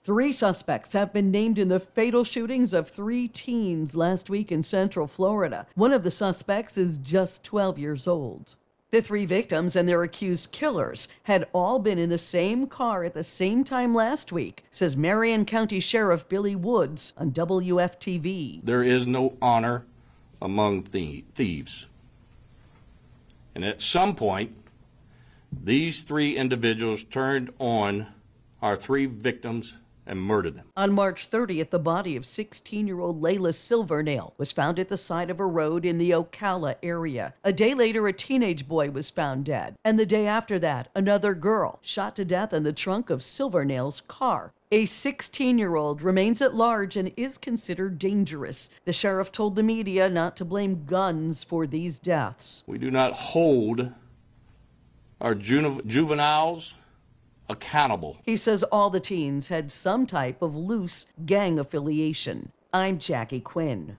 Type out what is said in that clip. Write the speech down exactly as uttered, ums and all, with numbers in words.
Three suspects have been named in the fatal shootings of three teens last week in Central Florida. One of the suspects is just twelve years old. The three victims and their accused killers had all been in the same car at the same time last week, says Marion County Sheriff Billy Woods on W F T V. There is no honor among thieves. And at some point, these three individuals turned on our three victims and murdered them. On March thirtieth, the body of sixteen-year-old Layla Silvernail was found at the side of a road in the Ocala area. A day later, a teenage boy was found dead. And the day after that, another girl shot to death in the trunk of Silvernail's car. A sixteen-year-old remains at large and is considered dangerous. The sheriff told the media not to blame guns for these deaths. We do not hold our juve- juveniles accountable. He says all the teens had some type of loose gang affiliation. I'm Jackie Quinn.